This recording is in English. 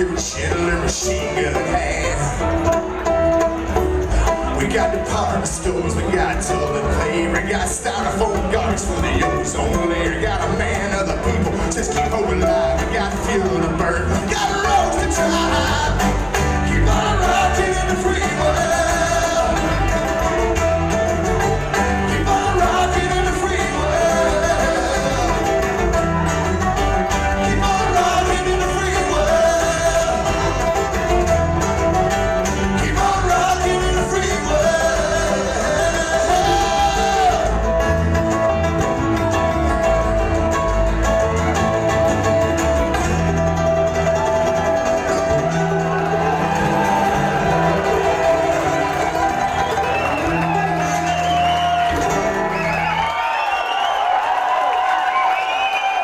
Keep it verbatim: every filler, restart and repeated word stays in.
new Chandler machine gun hand. We got department stores, we got toilet paper, we got styrofoam garbage for the ozone layer. Got a man of the people, just keep hope alive. We got fuel to burn, got a rose to try.